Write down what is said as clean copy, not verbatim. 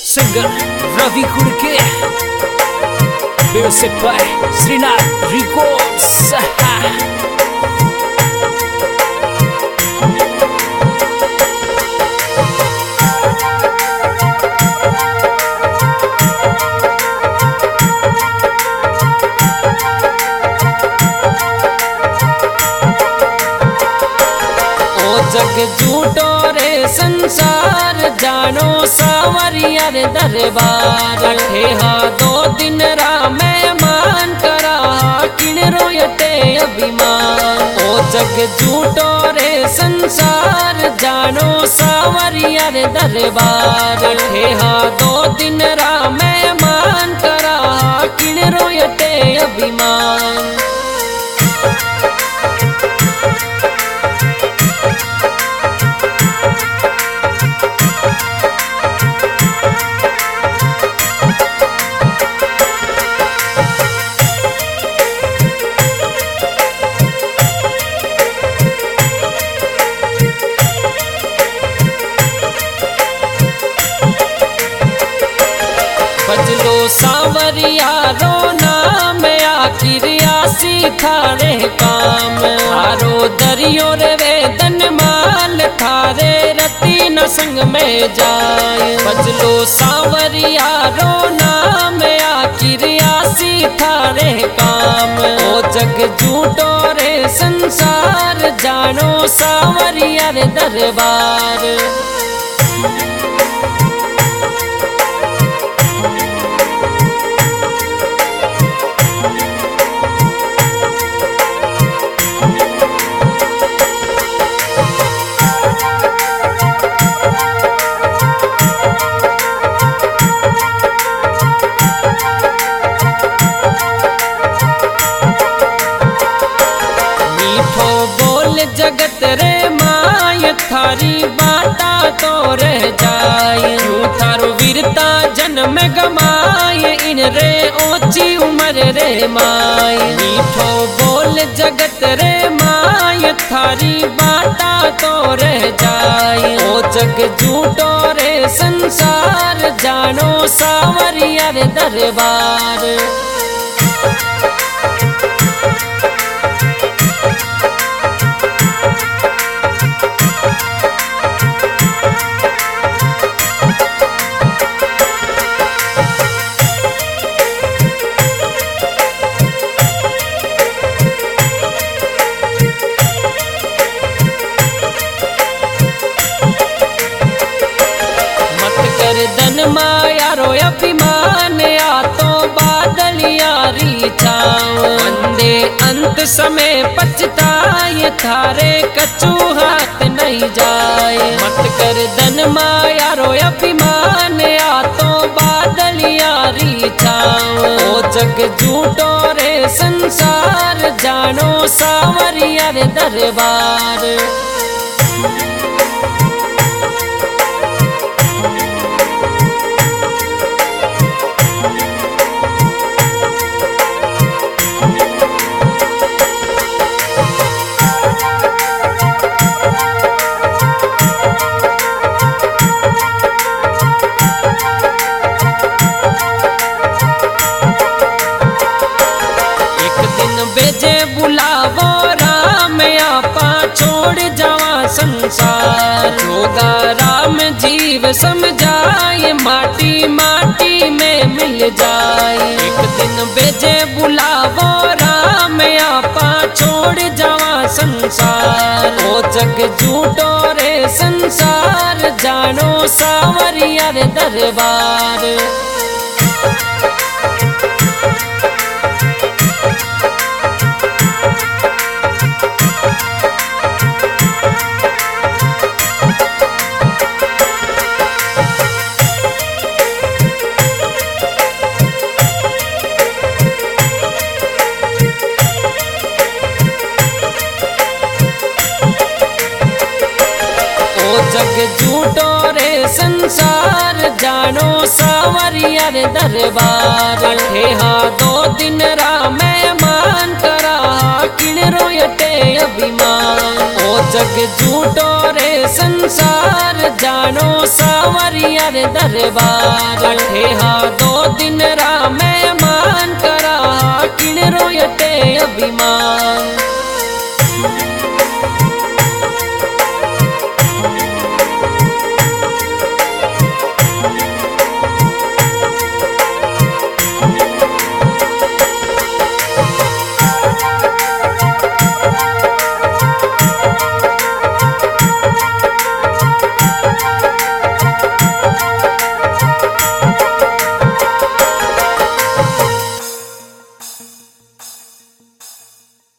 Singer Ravi Kudke music by Shrinath records. जग झूठो रे संसार जानो सावरिया रे दरबार अठे हा 2 दिन रा मेहमान करा किन रोयटे अभिमान। ओ जग झूठो रे संसार जानो सावरिया रे दरबार अठे हा 2 दिन रा मेहमान करा किन रोयटे अभिमान। बजलो सावरिया रो नाम आखिर आसी थारे काम हारो दरियो रे वेदन माल थारे रती न संग में जाए। बजलो सावरिया रो नाम आखिर आसी थारे काम ओ जग झूठो रे संसार जानो सावरिया रे दरबार। जगत रे माय थारी बाता तो रह जाए यूं थारो वीरता जन्म गमाए इन रे ओची उम्र रे माय। मीठो बोल जगत रे माय थारी बाता तो रह जाए ओ जग झूठो रे संसार जानो सावरिया रे दरबार। धन माया रो अभिमान आ तो बादलियारी छाव अंधे अंत समय पछताए थारे कछु हाथ नहीं जाए। मत कर धन माया रो अभिमान आ तो बादलियारी छाव ओ जग झूठो रे संसार जानो सावरिया रे दरबार। बेजे बुलावो राम आपा छोड़ जावा संसार होगा राम जीव समझाए माटी माटी में मिल जाए। एक दिन बेजे बुलावो राम आपा छोड़ जावा संसार ओ जग झूठो रे संसार जानो सावरिया रे दरबार। जग झूठो रे संसार जानो सावरिया रे दरबार अठे हा 2 दिन रा मेहमान करा किन रोयटे अभिमान। ओ जग झूठो रे संसार जानो सावरिया रे दरबार अठे हा 2 दिन रा मेहमान करा किन रोयटे अभिमान।